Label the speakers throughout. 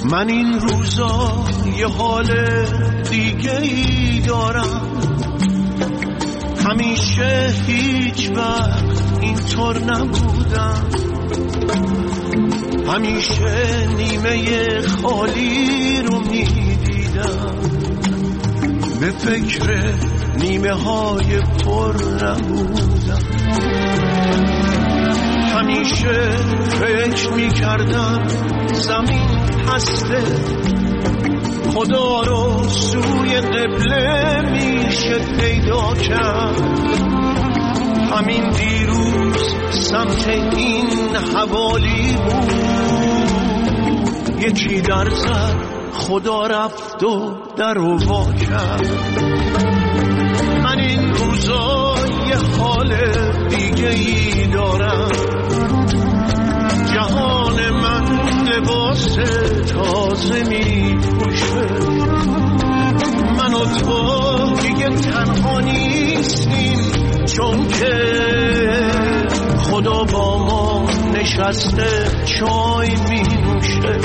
Speaker 1: من این روزا یه حال دیگه ای دارم، همیشه هیچ وقت اینطور نبودم، همیشه نیمه خالی رو میدیدم، به فکر نیمه های پر نبودم. همیشه فکر میکردم زمین هسته، خدا رو سوی قبله میشه پیدا کرد. همین دیروز سمت این حوالی بود، یکی در زد خدا رفت و در رو وا کرد. من این روزا یه حال دیگه ای دارم، جهان من لباس تازه می پوشه، من و تو دیگه تنها نیستیم، چون که خدا با ما نشسته چای می نوشه.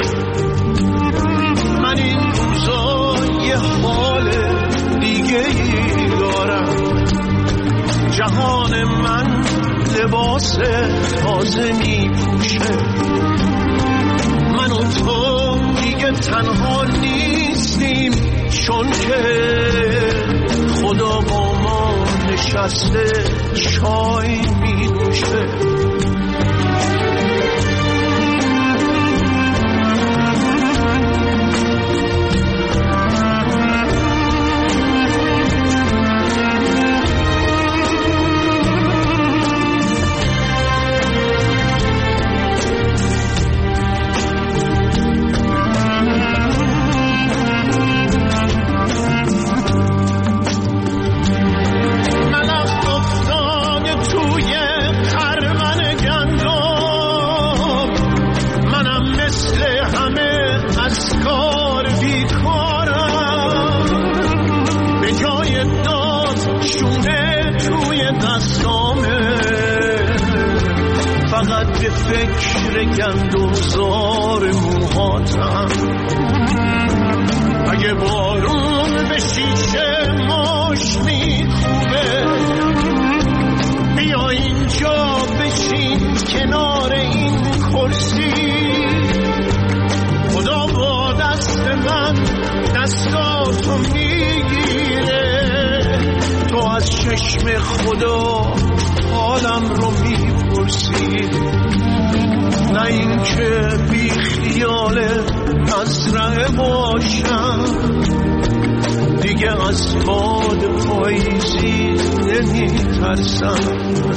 Speaker 1: من این روزا یه حال دیگه ای دارم، جهان من لباس تازه می پوشه، من و تو دیگه تنها نیستیم، چون که خدا با ما نشسته چای می نوشه. به فکر گندمزار موهاتم، اگه بارون به شیشه ماش میخوبه، بیا اینجا بشین کنار این کرسی، خدا با دست من دستاتو میگیره، تو از چشم خدا حالم رو میپرسی، نه این که بی خیال مزرعه باشم، دیگه از باد پاییزی نمی ترسم،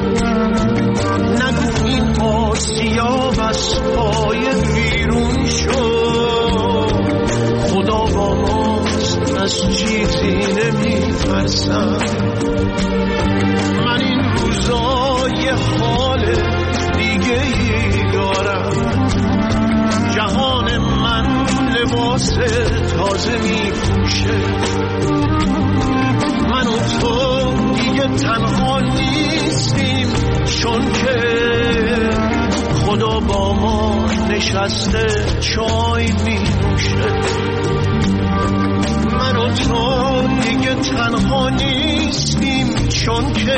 Speaker 1: نگو این آسیاب از پای بیرون شد، خدا با ماست از چیزی نمی ترسم. من این روزا یه حال دیگه ای دارم، جهان من لباس تازه می پوشه، من و تو دیگه تنها نیستیم، چون که خدا با ما نشسته چای می نوشه. من و تو دیگه تنها نیستیم، چون که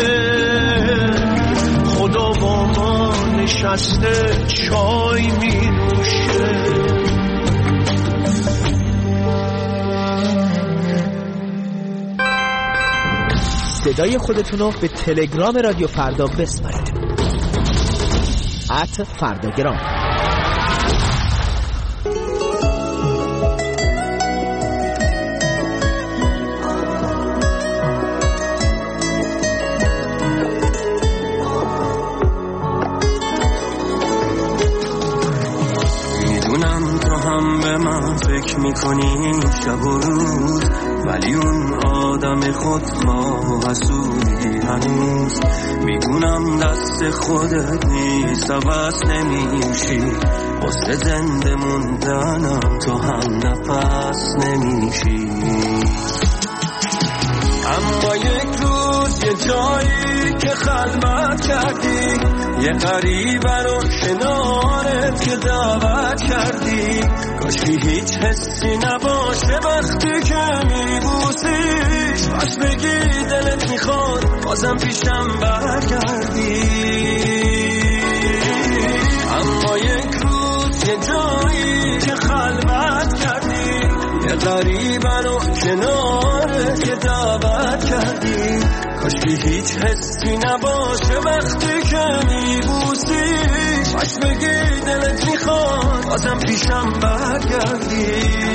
Speaker 1: خدا با ما نشسته چای می نوشه.
Speaker 2: صدای خودتون رو به تلگرام رادیو فردا بسپارید. @فرداگرام.
Speaker 3: میدونم تو هم به من فکر میکنی شب و روز، ولی اون آدم خودخواه و حسودی هنوز. میدونم دست خودت نیست عوض نمیشی، واسه زنده موندنم تو هم نفس نمیشی. اما یک روز یه جایی که خلوت کردی، یه غریبه رو کنارت که دعوت کردی، کاشکی هیچ حسی نباشه وقتی که میبوسیش، باش بگی دلت میخواد بازم پیشم برگردی. اما یک روز یه جایی که خلوت کردی، یه غریبه رو کنارت که دعوت کردی، کاشکی هیچ حسی نباشه وقتی که میبوسیش، باش بگی دلت میخواد بازم پیشم برگردی.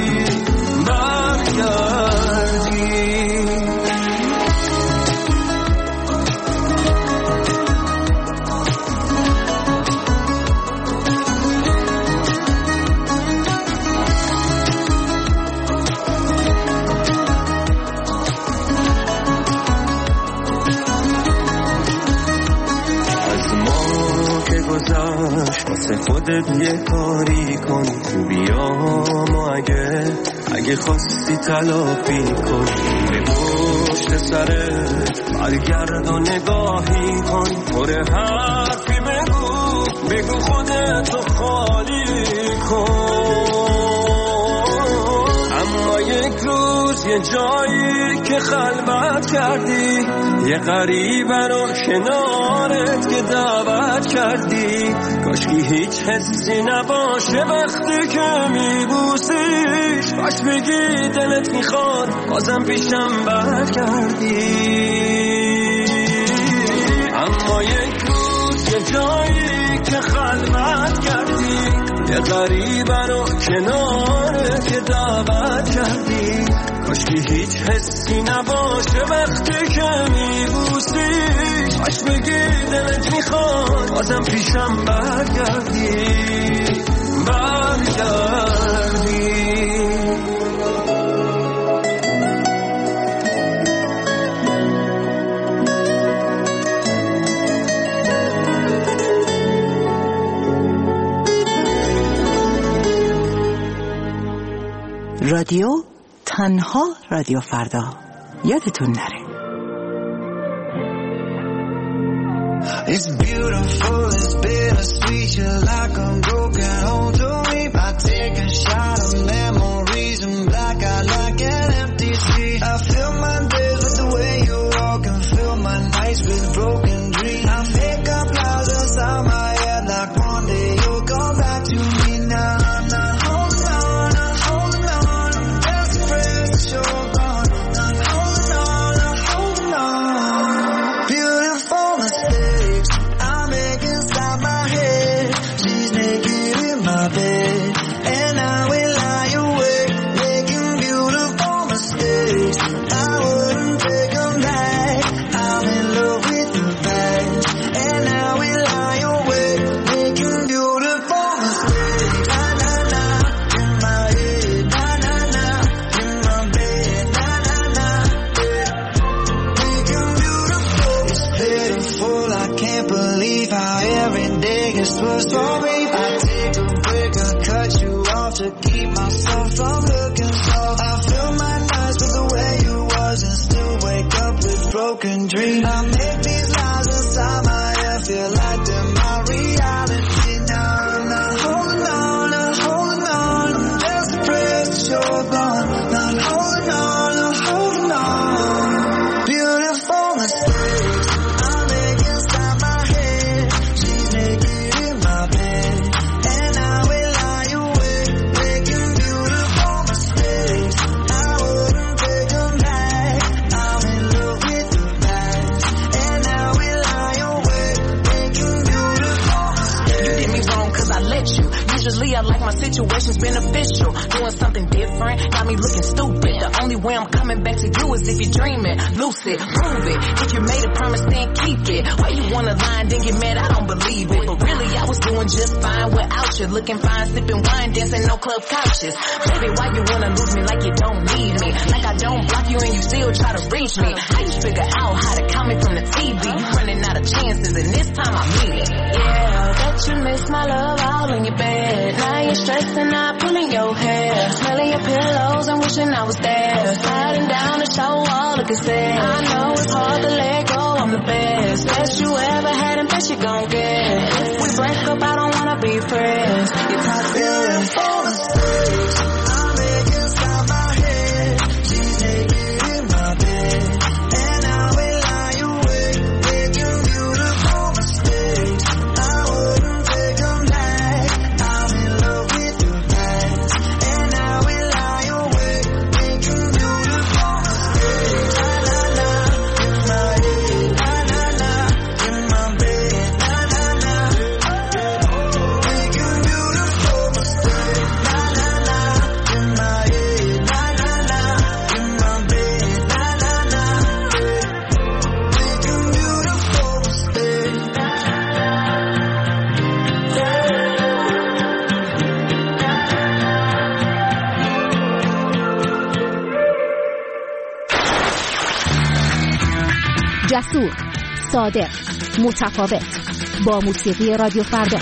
Speaker 3: واسه خودت یه کاری کن، بیام و اگه خواستی تلافی کن، به پشت سرت برگرد و نگاهی کن، پر حرفی بگو خودتو خالی کن. اما یک روز یه جایی که خلوت کردی، یه غریبه رو کنارت که دعوت کردی، کاشکی هیچ حسی نباشه وقتی که میبوسیش، باش بگی دلت میخواد بازم پیشم برگردی. اما یک روز یه جایی که خلوت کردی، یه غریبه رو کنارت که دعوت کردی، کاشکی هیچ حسی نباشه وقتی که میبوسیش، باش بگی دلت میخواد بازم پیشم برگردی.
Speaker 4: رادیو تنها رادیو فردا، یادتون نره.
Speaker 5: It's beautiful, it's bittersweet, you're like a broken home to me. I take a shot of memories and black out like an empty street. I fill my days with the way you walk and fill my nights with broken dreams. I make up lies inside my head like one day you'll come back to me. Now I'm not holding on, I'm holding on, I'm desperate that you're gone. I'm holding on, I'm holding on. Beautiful mistakes I make inside my head. She's naked in my bed and I will lie awake making beautiful mistakes. I wouldn't take them back. I'm in love with the past and I will lie awake making beautiful mistakes. Na na na in my head, na na na in my bed, na na na making beautiful. It's pitiful, I can't believe how every day gets worse for me. I take a break, I cut you off to keep myself from looking soft. I fill my nights with the way you was and still wake up with broken dreams. I make these lies inside my head feel like they're my reality. Now I'm not holding on, I'm holding on, I'm desperate that you're gone. Not holding on, I'm holding on. Beautiful mistakes I make inside my head. She's naked in my bed and I will lie awake making beautiful mistakes. I wouldn't take them back. I'm in love with the past and I will lie awake making beautiful mistakes.
Speaker 6: You did me wrong cause I let you. Usually I like my situations beneficial. Doing something different got me looking stupid. The only way I'm coming back to you is if you're dreaming. Lucid, prove it. If you made a promise then keep it. Why you wanna lie and then get mad? I don't believe it. But really I was doing just fine without you. Looking fine, sipping wine, dancing no club couches. Baby, why you wanna lose me like you don't need me? Like I don't block you and you still try to reach me. How you figure out how to count me from the TV? You running out of chances and this time I mean it. Yeah, bet you miss my love all in your bed. Now you're stressing out, pulling your hair, smelling your pillows and wishing I was there. Sliding down the show all look sad. I know it's hard to let go, I'm the best you ever had and best you gon' get. If we break up, I don't wanna be friends.
Speaker 7: جسور، صادق، متفاوت، با موسیقی رادیو فردا.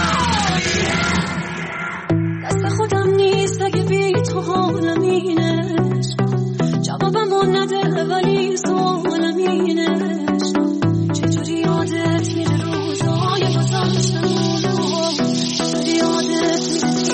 Speaker 8: دست خودم نیست اگه بی تو حالم اینش، جوابمو نده ولی سوالم اینش، چجوری یادت میره روزای گذشتمونو، چجوری یادت میره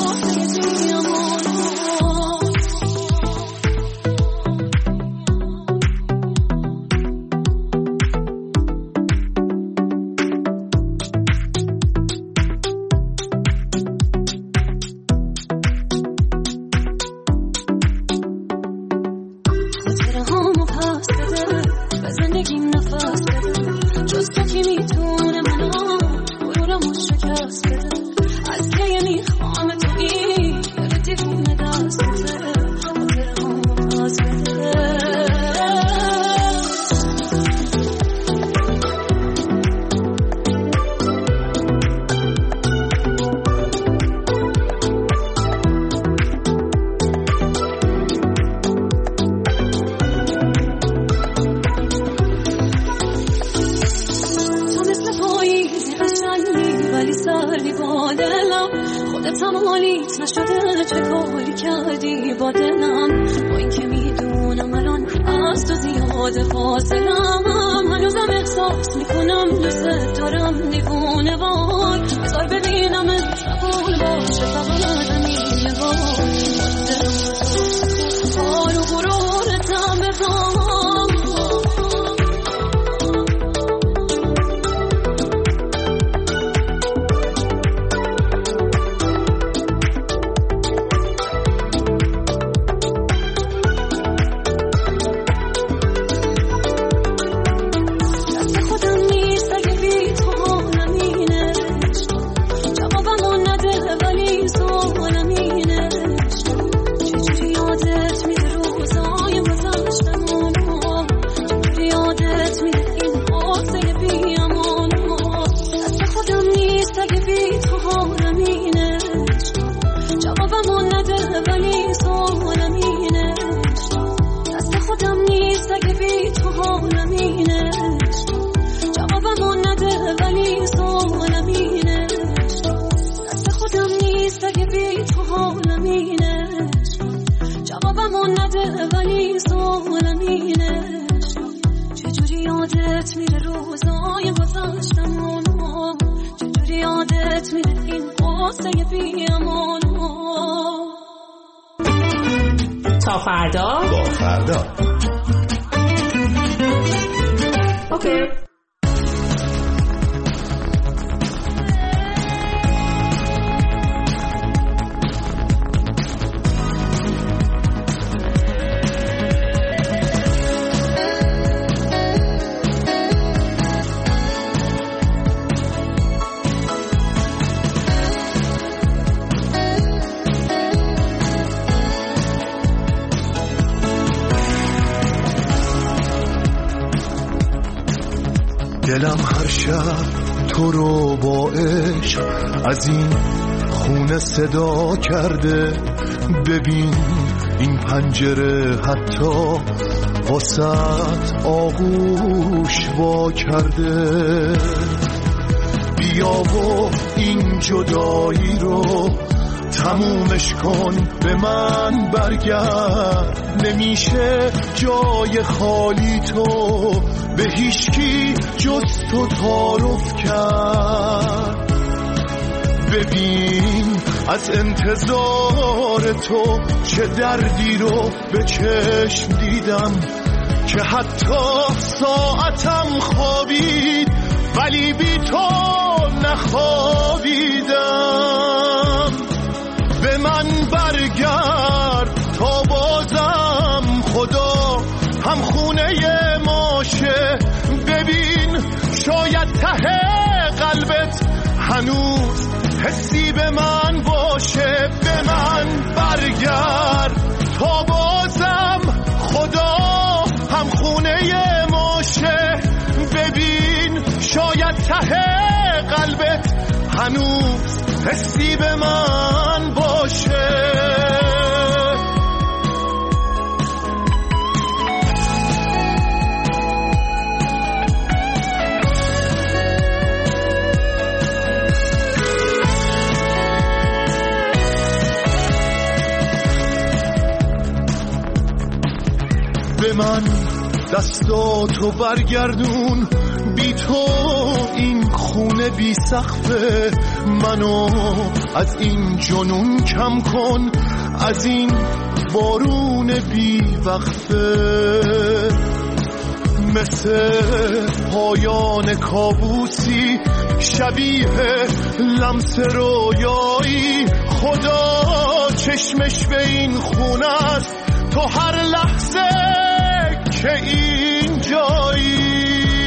Speaker 8: این قصه بی امانو.
Speaker 9: تا فردا
Speaker 10: با فردا.
Speaker 9: اوکی.
Speaker 1: دلم هر شب تو رو با عشق از این خونه صدا کرده. ببین این پنجره حتی واسط آغوش وا کرده. بیا و این جدایی رو تمومش کن، به من برگرد. نمیشه جای خالی تو به هیچکی جز تو تعارف کرد. ببین از انتظار تو چه دردی رو به چشم دیدم، که حتی ساعتم خوابید ولی بی تو نخوابیدم. به من برگرد تا بازم خدا هم خونه ماشه. ببین شاید ته قلبت هنوز حسی به من باشه. به من برگرد تا بازم خدا هم خونه ماشه. ببین شاید ته قلبت هنوز حسی به من باشه. من دستاتو برگردون، بی تو این خونه بی سقفه، منو از این جنون کم کن، از این بارون بی وقفه. مثل پایان کابوسی شبیه لمس رویایی، خدا چشمش به این خونه است تو هر لحظه که این جایی.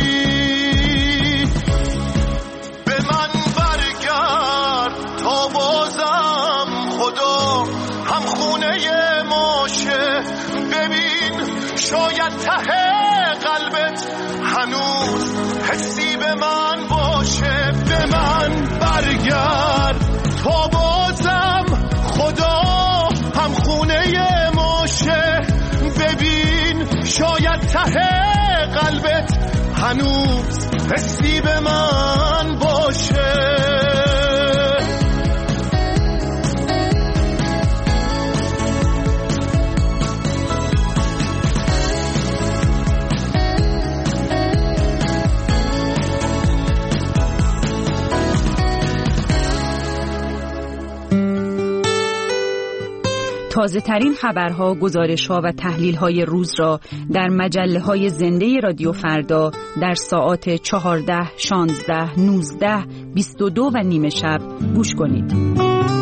Speaker 1: به من برگرد تا بازم خدا هم خونه ماشه، ببین شاید ته قلبت هنوز حسی به من باشه. به من برگرد تا بازم خدا هم خونه ماشه، ببین شاید ته قلبت هنوز حسی به من باشه.
Speaker 10: تازه ترین خبرها، گزارش‌ها و تحلیل‌های روز را در مجله‌های زنده رادیو فردا در ساعات 14، 16، 19، 22 و نیم شب گوش کنید.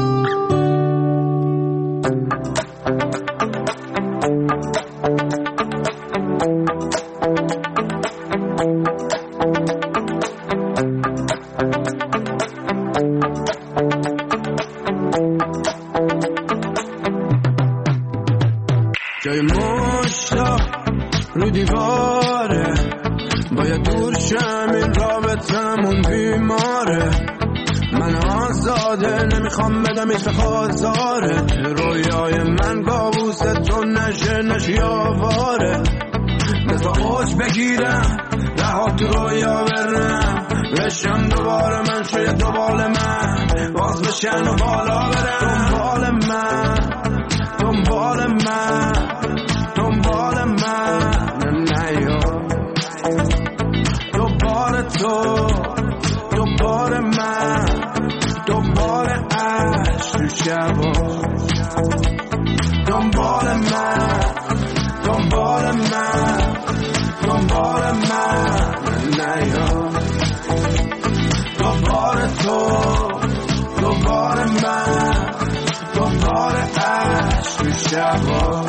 Speaker 3: جای مشتاق رو دیواره، باید دور شم این رابطمون بیماره. من آزاده نمیخوام بدم ایست خازاره، رویای من کابوس تو نشی آواره. بذار اوج بگیرم رها تو رویا برم، بشم دوباره من شاید دوبال من باز بشن و بالا برم. دنبال من دنبال من دنبال من نیا، دوباره تو دوباره من دوباره عشق تو شبا. دنبال من دنبال من دنبال من نیا، دوباره تو دوباره من دوباره عشق تو شبا.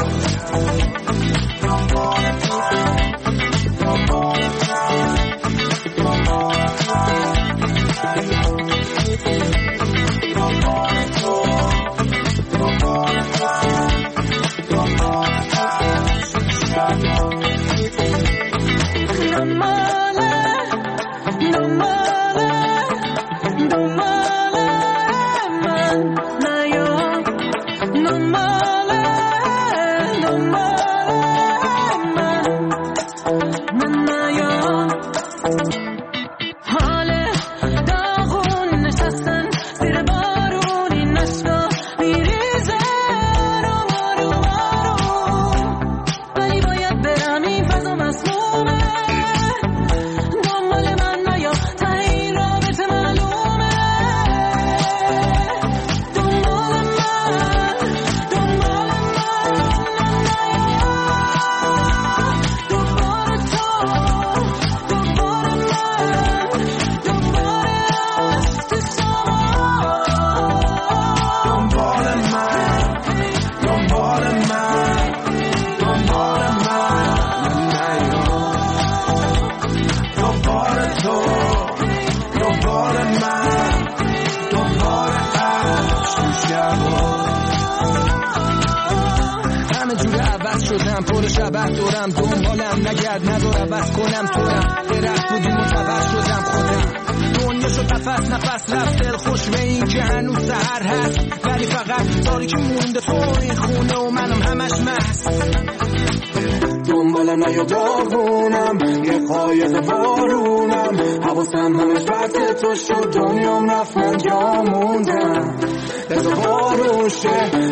Speaker 11: پر شبه دورم دنبالم نگرد نذار عوض کنم تورم درخت بودیم و فقط شدم خودم. دنیا شد نفس نفس رفت دل خوش به این که هنوز سحر هست، ولی فقط تاریکی مونده تو این خونه و منم همش مست.
Speaker 3: دنبالم نیا داغونم یه قایق بارونم، حواسم همش وقت تو شد دنیام رفت من جا موندم. بذار بارون شه بذار به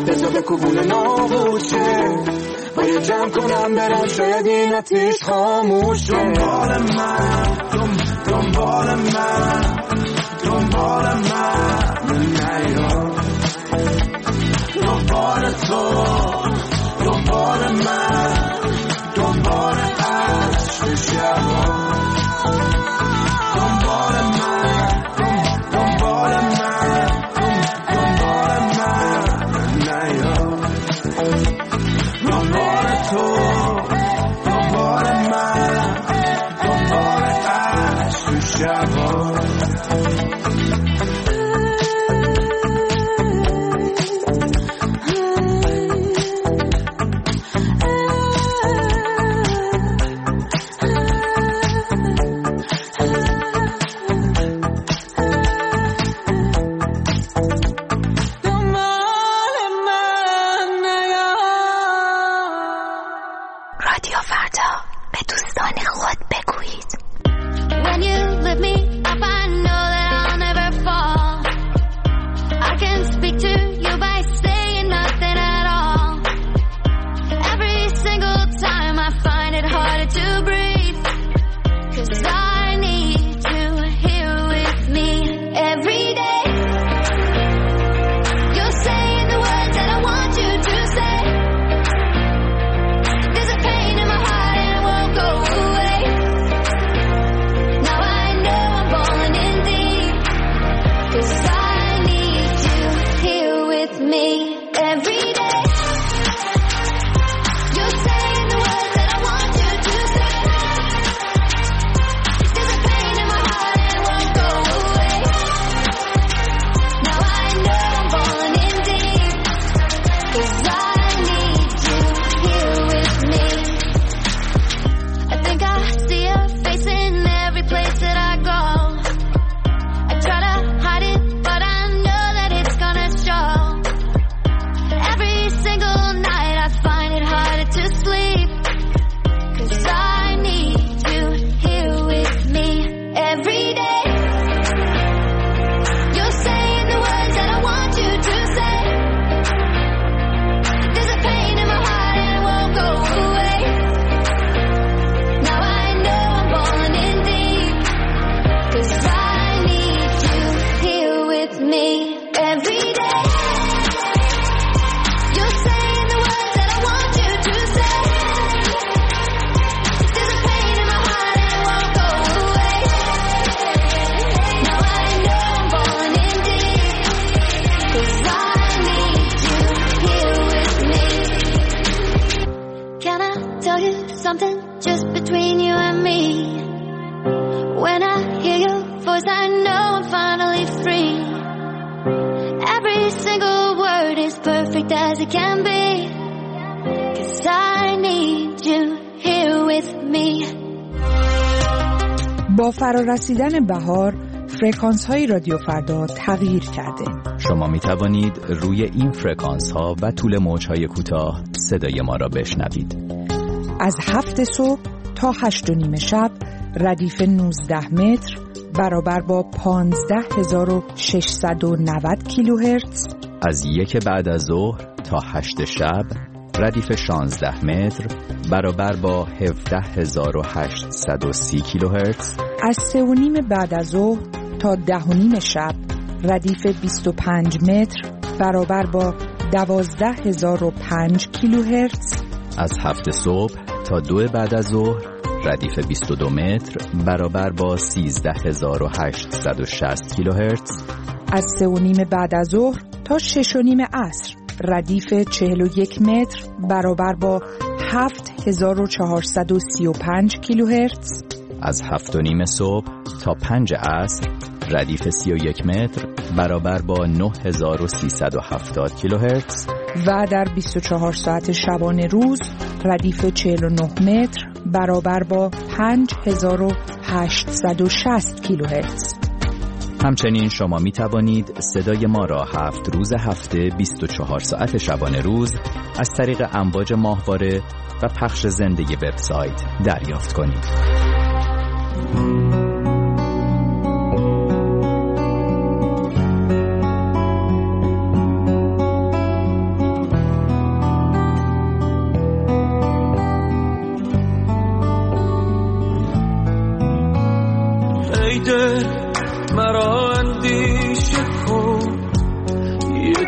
Speaker 11: کوبون نابوشه باید جمع کنم برم شاید این آتیش خاموشه دنبال من دنبال من دنبال من نیا دنبال تو دنبال من دنبال عشق شبا دنبال من دنبال من دنبال من نیا دنبال تو دنبال من دنبال عشق شبا
Speaker 12: با فرارسیدن بهار فرکانس های رادیو فردا تغییر کرده.
Speaker 13: شما می توانید روی این فرکانس ها و طول موج های کوتاه صدای ما را بشنوید.
Speaker 12: از 7 صبح تا 8:30 شب ردیف 19 متر برابر با 15690 کیلوهرتز.
Speaker 13: از 1 بعد از ظهر تا 8 شب ردیف 16 متر برابر با 17830 کیلوهرتز.
Speaker 12: از 3:30 بعد از ظهر تا 10:30 شب ردیف 25 متر برابر با 12005 کیلوهرتز.
Speaker 13: از 7 صبح تا 2 بعد از ظهر ردیف 22 متر برابر با 13860 کیلوهرتز.
Speaker 12: از 3:30 بعد از ظهر تا 6:30 عصر ردیف 41 متر برابر با 7435 کیلوهرتز.
Speaker 13: از 7:30 صبح تا 5 عصر ردیف 31 متر برابر با 9370 کیلوهرتز.
Speaker 12: و در 24 ساعت شبانه روز ردیف 49 متر برابر با 5860 کیلوهرتز.
Speaker 13: همچنین شما می توانید صدای ما را 7 روز هفته 24 ساعت شبانه روز از طریق امواج ماهواره و پخش زنده وبسایت دریافت کنید.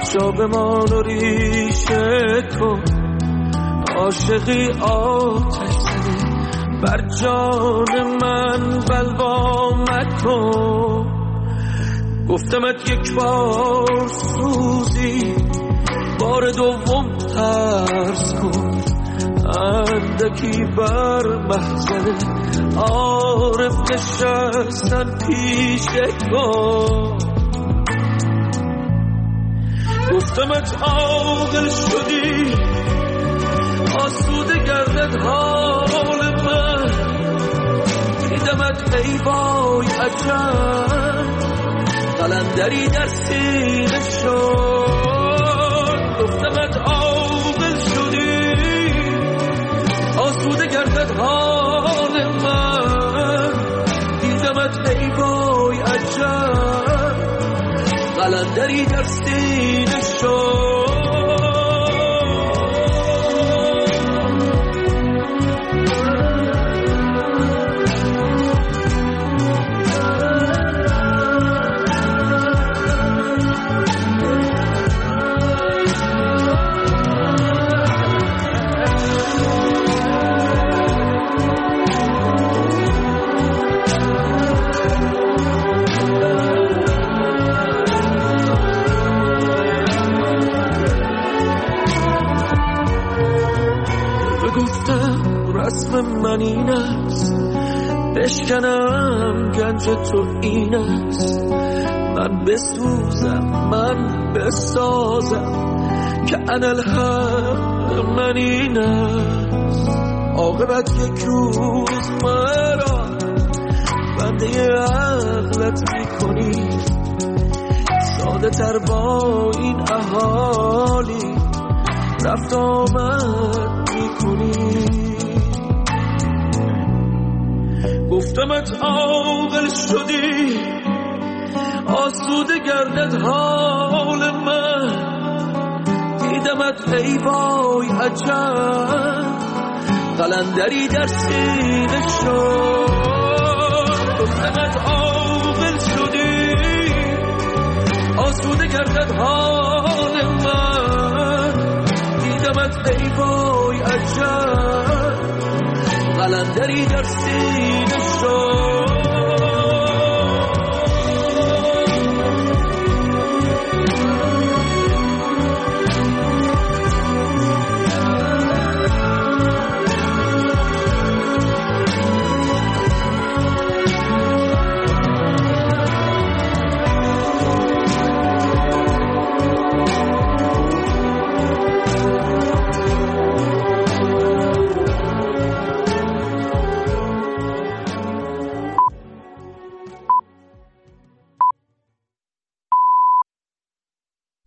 Speaker 1: جا بمان و ریشه کن، عاشقی آتش زده بر جان من بلوا مکن. گفتمت یک بار سوزی، بار دوم ترس کن، اندکی بر محضر عارف نشستن پیش کن. گفتمت عاقل شدی، آسوده گردد حال من، دیدمت ای وای عجب، قلندری در سینه شد. گفتمت عاقل شدی، آسوده گردد حال من، دیدمت ای وای عجب، قلندری در سینه شد. رسم من این است، بشکنم گنج تو این است، من بسوزم من بسازم که انالحق من این است. عاقبت یک روز مرا بنده عقلت میکنی، ساده تر با این احالی رفت آمد میکنی. گفتمت عاقل شدی، آسوده گردد حال من، دیدمت ای وای عجب، قلندری در سینه شد. گفتمت عاقل شدی، آسوده گردد حال من، دیدمت ای وای عجب، قلندری در سینه شد.